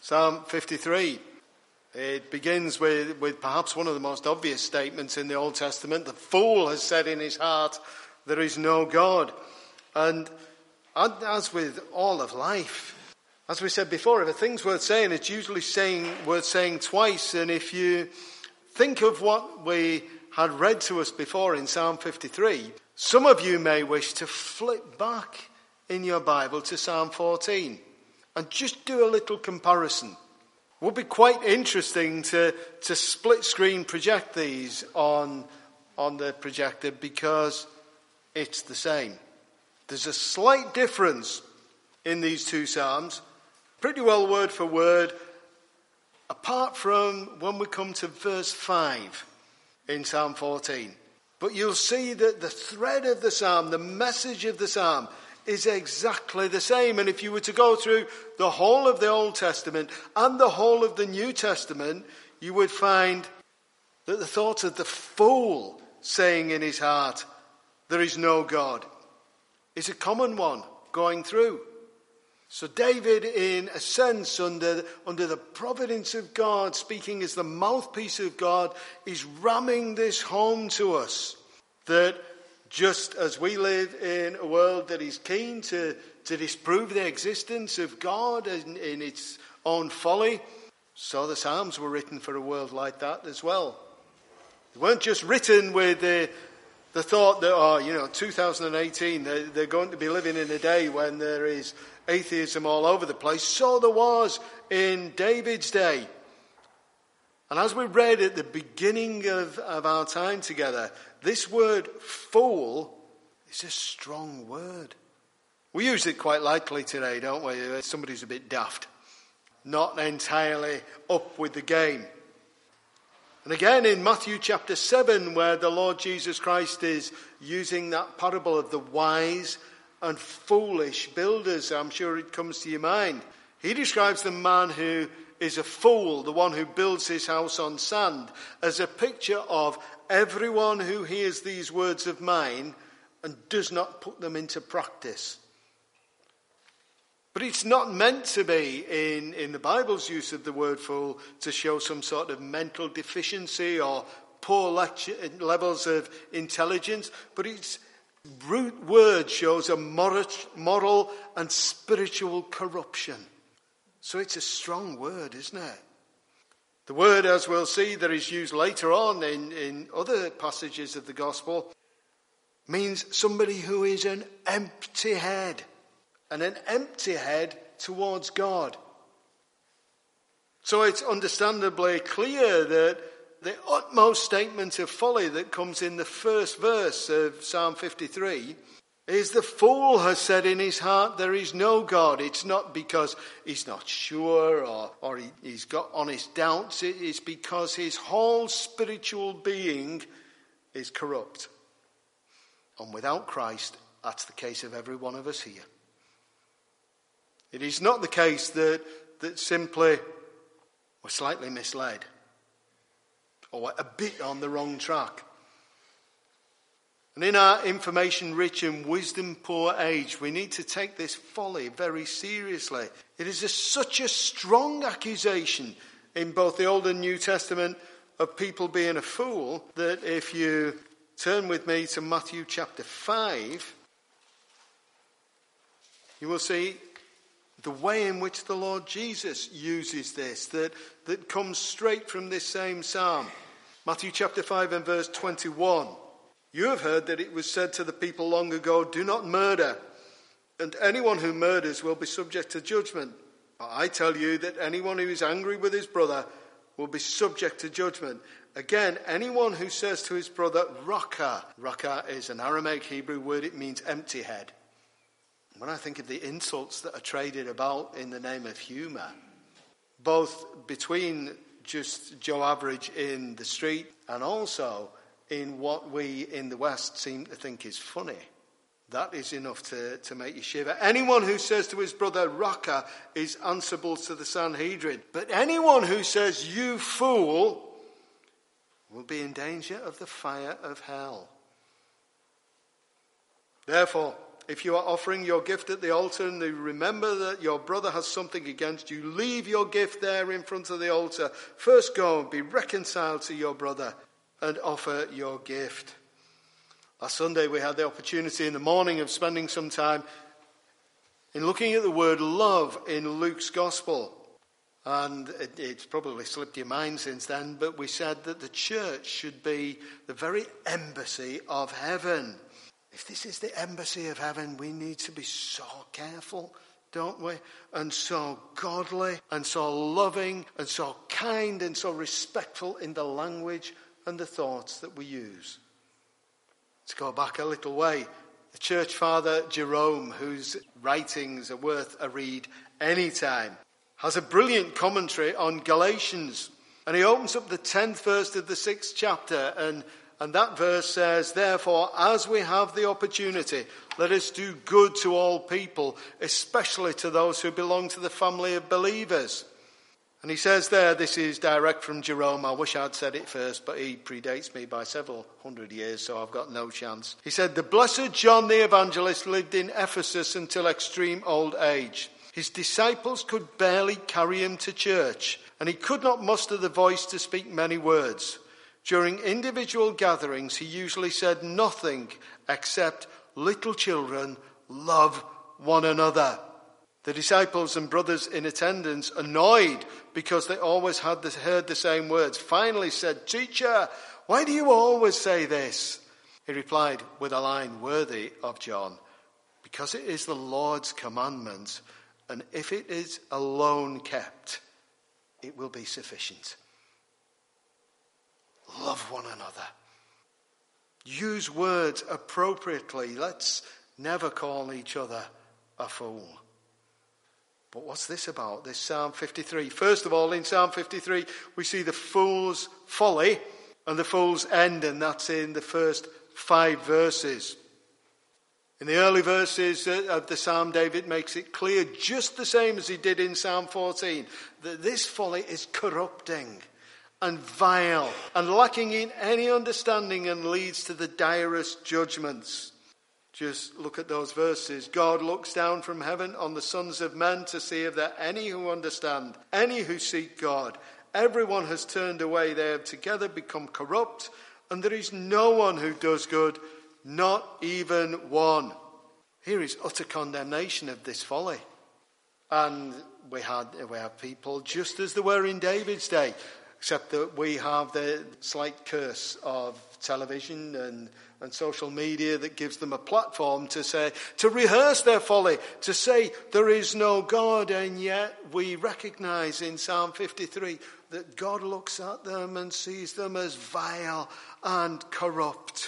Psalm 53. It begins with perhaps one of the most obvious statements in the Old Testament. The fool has said in his heart, there is no God. And as with all of life, as we said before, if a thing's worth saying, it's usually worth saying twice. And if you think of what we had read to us before in Psalm 53, some of you may wish to flip back in your Bible to Psalm 14 and just do a little comparison. It would be quite interesting to split screen project these on the projector because it's the same. There's a slight difference in these two Psalms, pretty well word for word, apart from when we come to verse 5 in Psalm 14. But you'll see that the thread of the Psalm, the message of the Psalm, is exactly the same. And if you were to go through the whole of the Old Testament and the whole of the New Testament, you would find that the thought of the fool saying in his heart, there is no God, is a common one going through. So David, in a sense, under the providence of God, speaking as the mouthpiece of God, is ramming this home to us, that just as we live in a world that is keen to disprove the existence of God in its own folly, so the Psalms were written for a world like that as well. They weren't just written with the thought that, 2018, they're going to be living in a day when there is atheism all over the place. So there was in David's day. And as we read at the beginning of our time together, this word fool is a strong word. We use it quite lightly today, don't we? Somebody's a bit daft, not entirely up with the game. And again in Matthew chapter 7, where the Lord Jesus Christ is using that parable of the wise and foolish builders, I'm sure it comes to your mind. He describes the man who is a fool, the one who builds his house on sand, as a picture of everyone who hears these words of mine and does not put them into practice. But it's not meant to be, in the Bible's use of the word fool, to show some sort of mental deficiency or poor levels of intelligence, but its root word shows a moral and spiritual corruption. So it's a strong word, isn't it? The word, as we'll see, that is used later on in other passages of the gospel, means somebody who is an empty head, and an empty head towards God. So it's understandably clear that the utmost statement of folly that comes in the first verse of Psalm 53 is the fool has said in his heart, there is no God. It's not because he's not sure or he's got honest doubts. It is because his whole spiritual being is corrupt. And without Christ, that's the case of every one of us here. It is not the case that simply we're slightly misled or a bit on the wrong track. And in our information-rich and wisdom-poor age, we need to take this folly very seriously. It is such a strong accusation in both the Old and New Testament of people being a fool that if you turn with me to Matthew chapter 5, you will see the way in which the Lord Jesus uses this, that comes straight from this same psalm. Matthew chapter 5 and verse 21. You have heard that it was said to the people long ago, do not murder, and anyone who murders will be subject to judgment. But I tell you that anyone who is angry with his brother will be subject to judgment. Again, anyone who says to his brother, Raka is an Aramaic Hebrew word, it means empty head. When I think of the insults that are traded about in the name of humour, both between just Joe Average in the street and also in what we in the West seem to think is funny, that is enough to make you shiver. Anyone who says to his brother, Raka, is answerable to the Sanhedrin. But anyone who says, you fool, will be in danger of the fire of hell. Therefore, if you are offering your gift at the altar and you remember that your brother has something against you, leave your gift there in front of the altar. First go and be reconciled to your brother and offer your gift. Last Sunday we had the opportunity in the morning of spending some time in looking at the word love in Luke's Gospel. And it's probably slipped your mind since then, but we said that the church should be the very embassy of heaven. If this is the embassy of heaven, we need to be so careful, don't we? And so godly, and so loving, and so kind, and so respectful in the language and the thoughts that we use. Let's go back a little way. The church father Jerome, whose writings are worth a read anytime, has a brilliant commentary on Galatians. And he opens up the 10th verse of the 6th chapter, and that verse says, "Therefore, as we have the opportunity, let us do good to all people, especially to those who belong to the family of believers." And he says there, this is direct from Jerome. I wish I'd said it first, but he predates me by several hundred years, so I've got no chance. He said, "The blessed John the Evangelist lived in Ephesus until extreme old age. His disciples could barely carry him to church, and he could not muster the voice to speak many words. During individual gatherings, he usually said nothing except, 'Little children, love one another.' The disciples and brothers in attendance, annoyed because they always heard the same words, finally said, 'Teacher, why do you always say this?' He replied with a line worthy of John, 'Because it is the Lord's commandment, and if it is alone kept, it will be sufficient.'" Love one another. Use words appropriately. Let's never call each other a fool. But what's this about, this Psalm 53? First of all, in Psalm 53, we see the fool's folly and the fool's end, and that's in the first 5 verses. In the early verses of the Psalm, David makes it clear, just the same as he did in Psalm 14, that this folly is corrupting and vile and lacking in any understanding and leads to the direst judgments. Just look at those verses. "God looks down from heaven on the sons of men to see if there are any who understand, any who seek God. Everyone has turned away. They have together become corrupt, and there is no one who does good, not even one." Here is utter condemnation of this folly. And we have people just as there were in David's day, except that we have the slight curse of television and social media that gives them a platform to rehearse their folly, to say there is no God. And yet we recognize in Psalm 53 that God looks at them and sees them as vile and corrupt.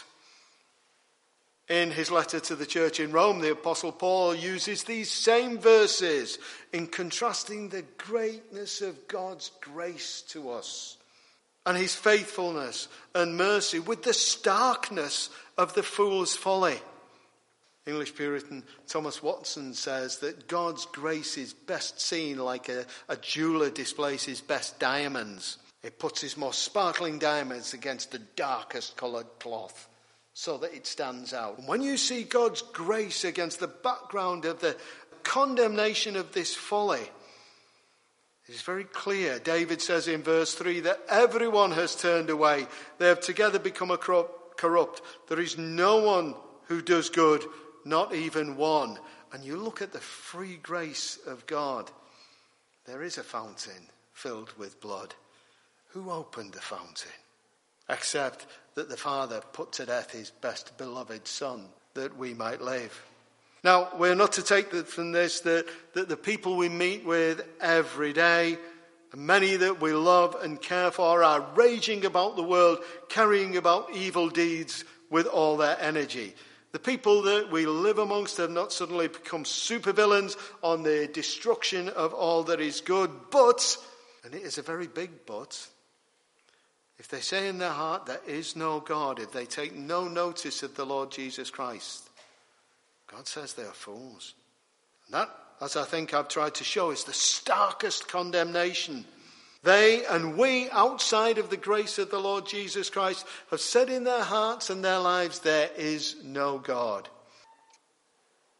In his letter to the church in Rome, the Apostle Paul uses these same verses in contrasting the greatness of God's grace to us and his faithfulness and mercy with the starkness of the fool's folly. English Puritan Thomas Watson says that God's grace is best seen like a jeweller displays his best diamonds. It puts his most sparkling diamonds against the darkest coloured cloth, so that it stands out. And when you see God's grace against the background of the condemnation of this folly, it is very clear. David says in verse 3 that everyone has turned away. They have together become corrupt. There is no one who does good, not even one. And you look at the free grace of God. There is a fountain filled with blood. Who opened the fountain? Except that the Father put to death his best beloved Son, that we might live. Now, we're not to take from this that the people we meet with every day, and many that we love and care for, are raging about the world, carrying about evil deeds with all their energy. The people that we live amongst have not suddenly become supervillains on the destruction of all that is good, but, and it is a very big but, if they say in their heart there is no God, if they take no notice of the Lord Jesus Christ, God says they are fools. And that, as I think I've tried to show, is the starkest condemnation. They and we, outside of the grace of the Lord Jesus Christ, have said in their hearts and their lives, there is no God.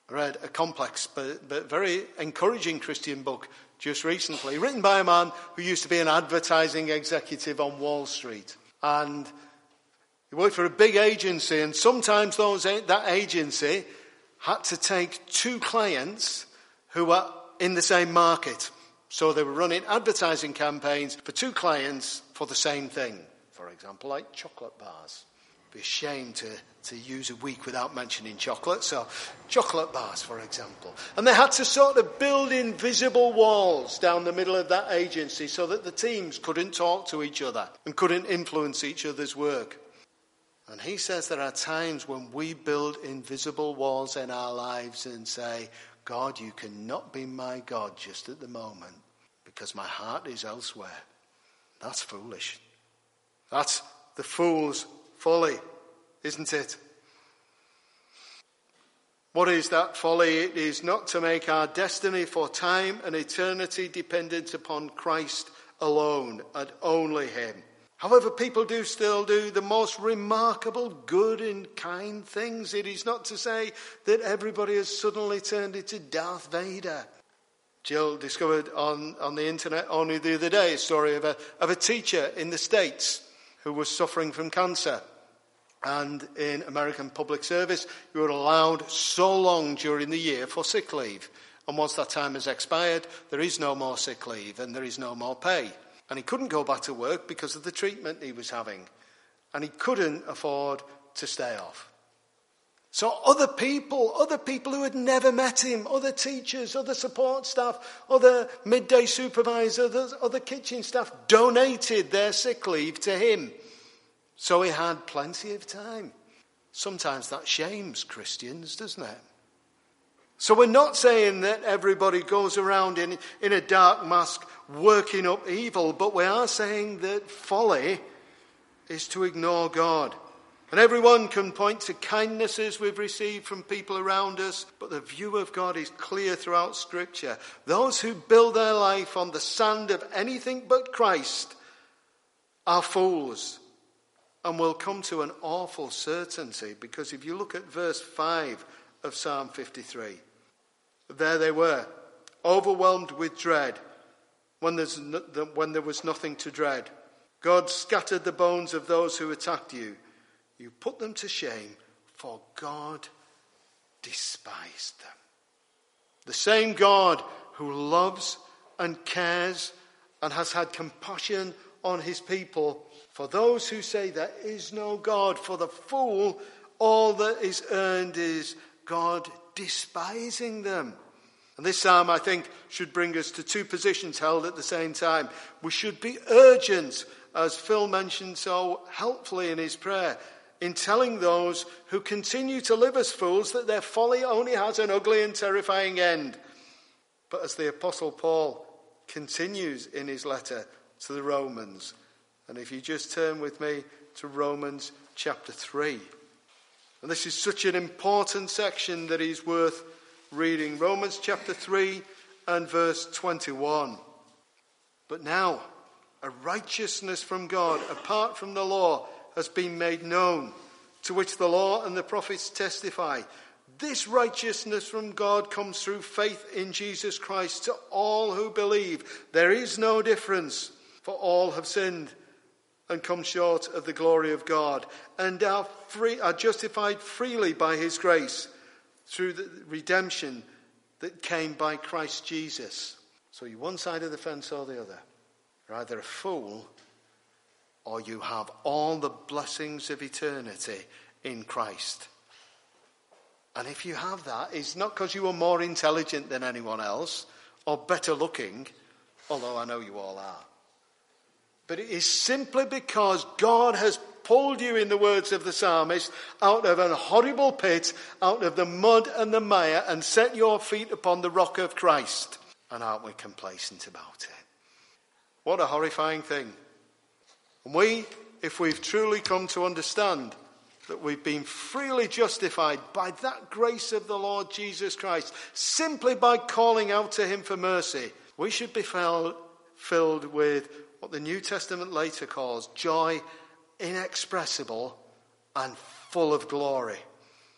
I read a complex but very encouraging Christian book just recently, written by a man who used to be an advertising executive on Wall Street. And he worked for a big agency, and sometimes that agency had to take two clients who were in the same market. So they were running advertising campaigns for two clients for the same thing. For example, like chocolate bars. It'd be a shame to use a week without mentioning chocolate. So chocolate bars, for example. And they had to sort of build invisible walls down the middle of that agency so that the teams couldn't talk to each other and couldn't influence each other's work. And he says there are times when we build invisible walls in our lives and say, God, you cannot be my God just at the moment because my heart is elsewhere. That's foolish. That's the fool's folly, isn't it? What is that folly? It is not to make our destiny for time and eternity dependent upon Christ alone and only him. However, people do still do the most remarkable good and kind things. It is not to say that everybody has suddenly turned into Darth Vader. Jill discovered on the internet only the other day a story of a teacher in the States who was suffering from cancer. And in American public service, you were allowed so long during the year for sick leave. And once that time has expired, there is no more sick leave and there is no more pay. And he couldn't go back to work because of the treatment he was having. And he couldn't afford to stay off. So other people who had never met him, other teachers, other support staff, other midday supervisors, other kitchen staff, donated their sick leave to him. So he had plenty of time. Sometimes that shames Christians, doesn't it? So we're not saying that everybody goes around in a dark mask working up evil, but we are saying that folly is to ignore God. And everyone can point to kindnesses we've received from people around us, but the view of God is clear throughout Scripture. Those who build their life on the sand of anything but Christ are fools and will come to an awful certainty, because if you look at verse 5 of Psalm 53, there they were, overwhelmed with dread when there was nothing to dread. God scattered the bones of those who attacked you. You put them to shame, for God despised them. The same God who loves and cares and has had compassion on his people. For those who say there is no God, for the fool, all that is earned is God despising them. And this psalm, I think, should bring us to two positions held at the same time. We should be urgent, as Phil mentioned so helpfully in his prayer, in telling those who continue to live as fools that their folly only has an ugly and terrifying end. But as the Apostle Paul continues in his letter to the Romans, and if you just turn with me to Romans chapter 3. And this is such an important section that is worth reading. Romans chapter 3 and verse 21. But now, a righteousness from God, apart from the law, has been made known, to which the law and the prophets testify. This righteousness from God comes through faith in Jesus Christ to all who believe. There is no difference, for all have sinned and come short of the glory of God, and are justified freely by his grace through the redemption that came by Christ Jesus. So you're one side of the fence or the other. You're either a fool or you have all the blessings of eternity in Christ. And if you have that, it's not because you are more intelligent than anyone else or better looking, although I know you all are. But it is simply because God has pulled you, in the words of the psalmist, out of a horrible pit, out of the mud and the mire, and set your feet upon the rock of Christ. And aren't we complacent about it? What a horrifying thing. And we, if we've truly come to understand that we've been freely justified by that grace of the Lord Jesus Christ, simply by calling out to him for mercy, we should be filled with what the New Testament later calls joy inexpressible and full of glory.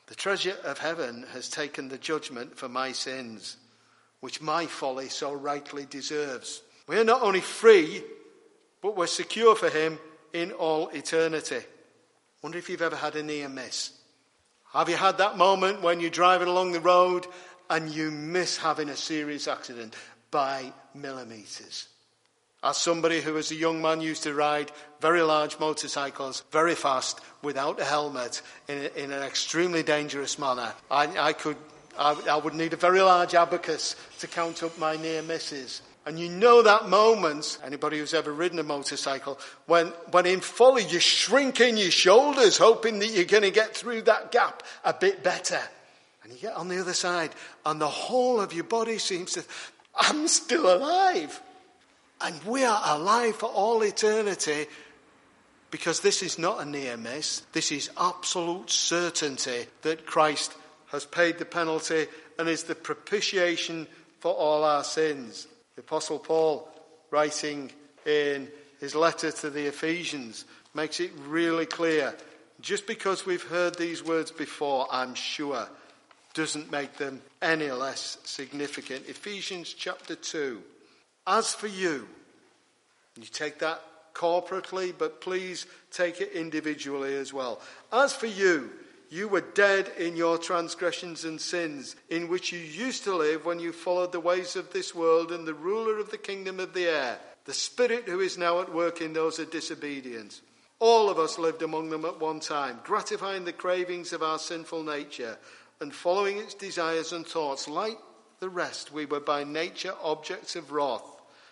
The treasure of heaven has taken the judgment for my sins, which my folly so rightly deserves. We are not only free, but we're secure for him in all eternity. Wonder if you've ever had a near miss. Have you had that moment when you're driving along the road and you miss having a serious accident by millimetres? As somebody who as a young man used to ride very large motorcycles very fast without a helmet in an extremely dangerous manner, I would need a very large abacus to count up my near misses. And you know that moment, anybody who's ever ridden a motorcycle, when in folly you shrink in your shoulders hoping that you're going to get through that gap a bit better. And you get on the other side and the whole of your body seems to, I'm still alive. And we are alive for all eternity because this is not a near miss. This is absolute certainty that Christ has paid the penalty and is the propitiation for all our sins. The Apostle Paul, writing in his letter to the Ephesians, makes it really clear. Just because we've heard these words before, I'm sure, doesn't make them any less significant. Ephesians chapter 2. As for you take that corporately, but please take it individually as well. As for you were dead in your transgressions and sins, in which you used to live when you followed the ways of this world and the ruler of the kingdom of the air, the spirit who is now at work in those of disobedience. All of us lived among them at one time, gratifying the cravings of our sinful nature and following its desires and thoughts. Like the rest, we were by nature objects of wrath.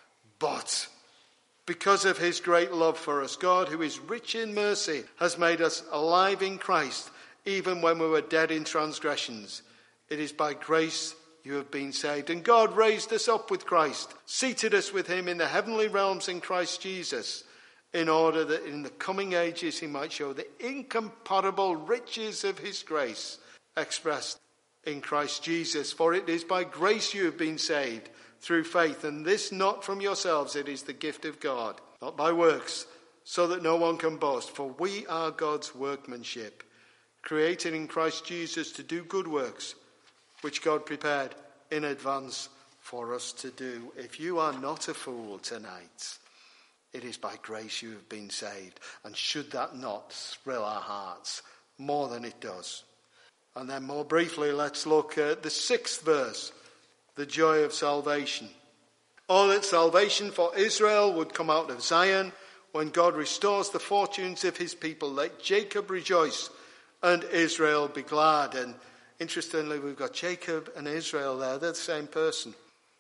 But because of his great love for us, God, who is rich in mercy, has made us alive in Christ, even when we were dead in transgressions. It is by grace you have been saved. And God raised us up with Christ, seated us with him in the heavenly realms in Christ Jesus, in order that in the coming ages he might show the incomparable riches of his grace expressed in Christ Jesus. For it is by grace you have been saved, through faith, and this not from yourselves, it is the gift of God, not by works, so that no one can boast. For we are God's workmanship, created in Christ Jesus to do good works, which God prepared in advance for us to do. If you are not a fool tonight, it is by grace you have been saved. And should that not thrill our hearts more than it does? And then more briefly, let's look at the 6th verse, the joy of salvation. Oh, that salvation for Israel would come out of Zion when God restores the fortunes of his people. Let Jacob rejoice and Israel be glad. And interestingly, we've got Jacob and Israel there. They're the same person.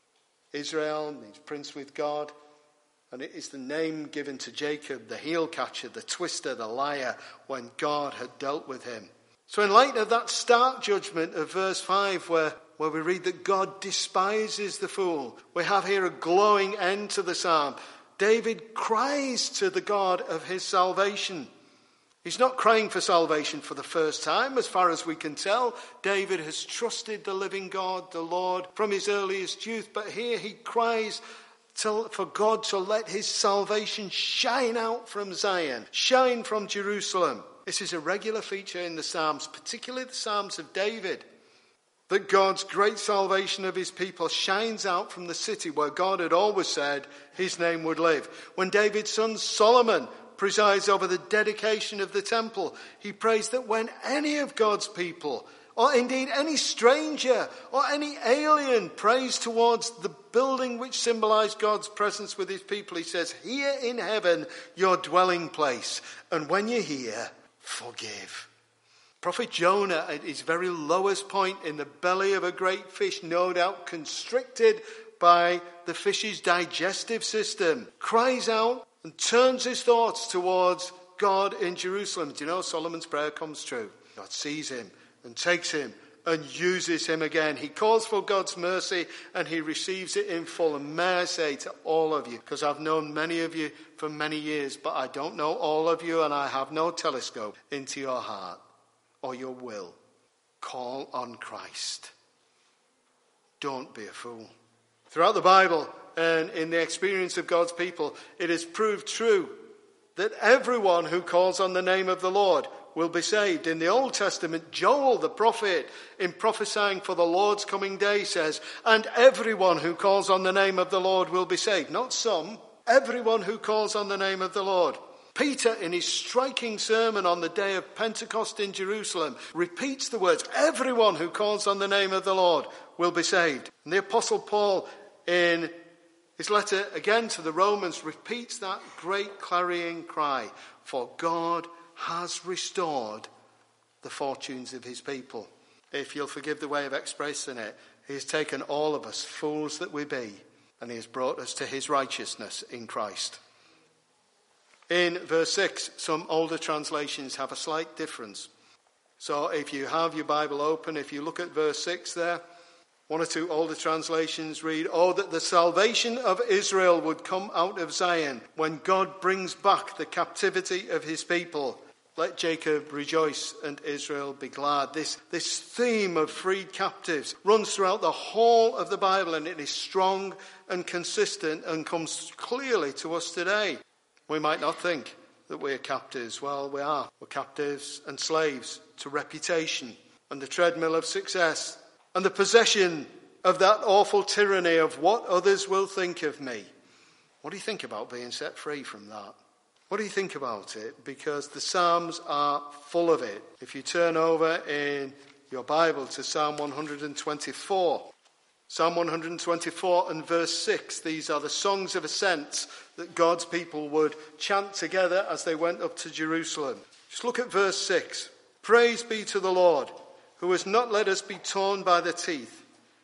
Israel means prince with God. And it is the name given to Jacob, the heel catcher, the twister, the liar, when God had dealt with him. So in light of that stark judgment of verse 5, where we read that God despises the fool, we have here a glowing end to the psalm. David cries to the God of his salvation. He's not crying for salvation for the first time, as far as we can tell. David has trusted the living God, the Lord, from his earliest youth. But here he cries for God to let his salvation shine out from Zion, shine from Jerusalem. This is a regular feature in the Psalms, particularly the Psalms of David, that God's great salvation of his people shines out from the city where God had always said his name would live. When David's son Solomon presides over the dedication of the temple, he prays that when any of God's people, or indeed any stranger or any alien, prays towards the building which symbolized God's presence with his people, he says, here in heaven, your dwelling place, and when you're here, forgive. Prophet Jonah, at his very lowest point in the belly of a great fish, no doubt constricted by the fish's digestive system, cries out and turns his thoughts towards God in Jerusalem. Do you know Solomon's prayer comes true? God sees him and takes him and uses him again. He calls for God's mercy and he receives it in full. And may I say to all of you, because I've known many of you for many years, but I don't know all of you and I have no telescope into your heart or your will. Call on Christ. Don't be a fool. Throughout the Bible and in the experience of God's people, it is proved true that everyone who calls on the name of the Lord will be saved. In the Old Testament, Joel the prophet, in prophesying for the Lord's coming day, says, and everyone who calls on the name of the Lord will be saved. Not some, everyone who calls on the name of the Lord. Peter, in his striking sermon on the day of Pentecost in Jerusalem, repeats the words, everyone who calls on the name of the Lord will be saved. And the Apostle Paul, in his letter again to the Romans, repeats that great clarion cry, for God has restored the fortunes of his people. If you'll forgive the way of expressing it, he has taken all of us, fools that we be, and he has brought us to his righteousness in Christ. In verse 6, some older translations have a slight difference. So if you have your Bible open, if you look at verse 6 there, one or two older translations read, oh, that the salvation of Israel would come out of Zion when God brings back the captivity of his people. Let Jacob rejoice and Israel be glad. This theme of freed captives runs throughout the whole of the Bible, and it is strong and consistent and comes clearly to us today. We might not think that we're captives. Well, we are. We're captives and slaves to reputation and the treadmill of success and the possession of that awful tyranny of what others will think of me. What do you think about being set free from that? What do you think about it? Because the Psalms are full of it. If you turn over in your Bible to Psalm 124, Psalm 124 and verse 6, these are the songs of ascent that God's people would chant together as they went up to Jerusalem. Just look at verse 6. Praise be to the Lord, who has not let us be torn by the teeth.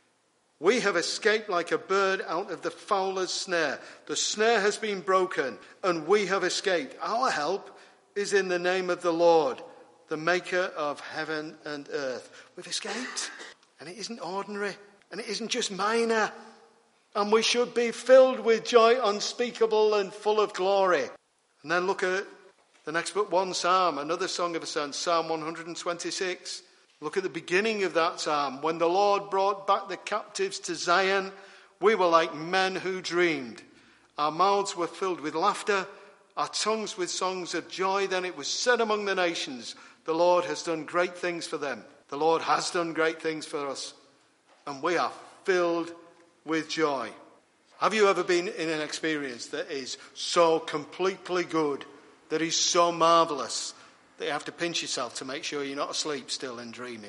We have escaped like a bird out of the fowler's snare. The snare has been broken, and we have escaped. Our help is in the name of the Lord, the maker of heaven and earth. We've escaped, and it isn't ordinary. And it isn't just minor. And we should be filled with joy unspeakable and full of glory. And then look at the next but one psalm, another song of ascent, Psalm 126. Look at the beginning of that psalm. When the Lord brought back the captives to Zion, we were like men who dreamed. Our mouths were filled with laughter, our tongues with songs of joy. Then it was said among the nations, the Lord has done great things for them. The Lord has done great things for us. And we are filled with joy. Have you ever been in an experience that is so completely good, that is so marvellous, that you have to pinch yourself to make sure you're not asleep still and dreaming?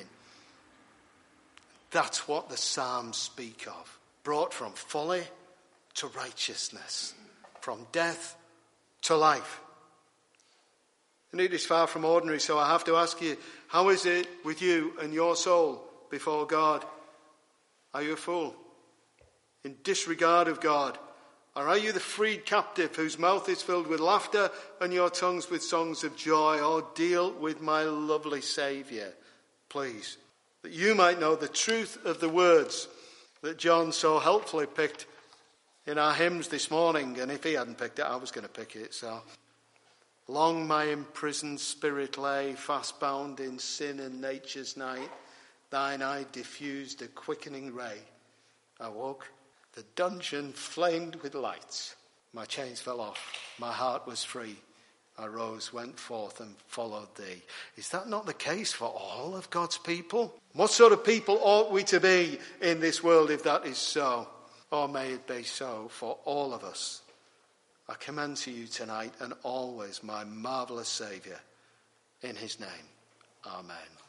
That's what the Psalms speak of. Brought from folly to righteousness, from death to life. And it is far from ordinary, so I have to ask you, how is it with you and your soul before God? Are you a fool in disregard of God? Or are you the freed captive whose mouth is filled with laughter and your tongues with songs of joy? Oh, deal with my lovely Saviour, please, that you might know the truth of the words that John so helpfully picked in our hymns this morning. And if he hadn't picked it, I was going to pick it. So, long my imprisoned spirit lay, fast bound in sin and nature's night. Thine eye diffused a quickening ray. I woke, the dungeon flamed with lights. My chains fell off, my heart was free. I rose, went forth and followed thee. Is that not the case for all of God's people? What sort of people ought we to be in this world if that is so? Or may it be so for all of us. I commend to you tonight and always my marvellous Saviour. In his name, amen.